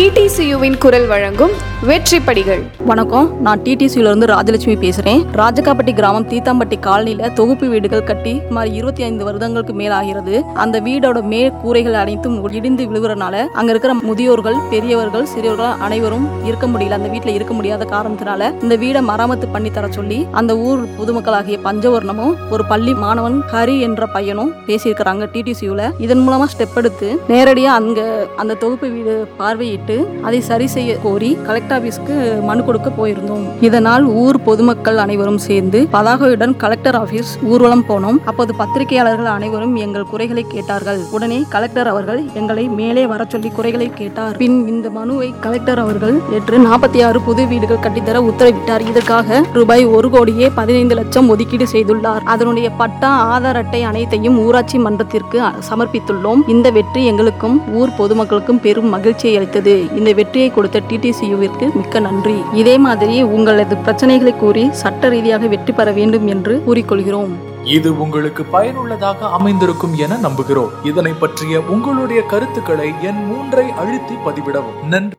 டிடிசியுவின் குரல் வழங்கும் வெற்றி படிகள். வணக்கம், நான் டிடிசியில இருந்து ராஜலட்சுமி பேசுறேன். ராஜகாப்பட்டி கிராமம் தீத்தாம்பட்டி காலனில தொகுப்பு வீடுகள் கட்டி சுமார் 25 வருடங்களுக்கு மேல் ஆகிறது. அந்த வீடோட கூரைகள் அனைத்தும் இடிந்து விழுவுறனால அங்க இருக்கிற முதியோர்கள், பெரியவர்கள், சிறியவர்கள் அனைவரும் இருக்க முடியல. அந்த வீட்டுல இருக்க முடியாத காரணத்தினால இந்த வீடை மராமத்து பண்ணி தர சொல்லி அந்த ஊர் பொதுமக்களாகிய பஞ்சவர்ணமும் ஒரு பள்ளி மாணவன் ஹரி என்ற பையனும் பேசியிருக்கிறாங்க டிடிசியுல. இதன் மூலமா ஸ்டெப் எடுத்து நேரடியா அந்த தொகுப்பு வீடு பார்வையிட்டு அதை சரி செய்ய கோரி கலெக்டர் ஆபீஸ்க்கு மனு கொடுக்க போயிருந்தோம். இதனால் ஊர் பொதுமக்கள் அனைவரும் சேர்ந்து பதாகையுடன் கலெக்டர் ஆபீஸ் ஊர்வலம் போனோம். அப்போது பத்திரிகையாளர்கள் அனைவரும் எங்கள் குறைகளை கேட்டார்கள். உடனே கலெக்டர் அவர்கள் எங்களை மேலே வர சொல்லி குறைகளை கேட்டார். பின் இந்த மனுவை கலெக்டர் அவர்கள் ஏற்று 46 புது வீடுகள் கட்டித்தர உத்தரவிட்டார். இதற்காக ரூபாய் 1,15 லட்சம் ஒதுக்கீடு செய்துள்ளார். அதனுடைய பட்டா, ஆதார் அட்டை அனைத்தையும் ஊராட்சி மன்றத்திற்கு சமர்ப்பித்துள்ளோம். இந்த வெற்றி எங்களுக்கும் ஊர் பொதுமக்களுக்கும் பெரும் மகிழ்ச்சியை அளித்தது. இந்த வெற்றியை கொடுத்த டிடிசியுவிற்கு மிக்க நன்றி. இதே மாதிரி உங்களது பிரச்சனைகளை கூறி சட்ட ரீதியாக வெற்றி பெற வேண்டும் என்று கூறிக்கொள்கிறோம். இது உங்களுக்கு பயனுள்ளதாக அமைந்திருக்கும் என நம்புகிறோம். இதனை பற்றிய உங்களுடைய கருத்துக்களை எண் 3 அழுத்தி பதிவிடவும். நன்றி.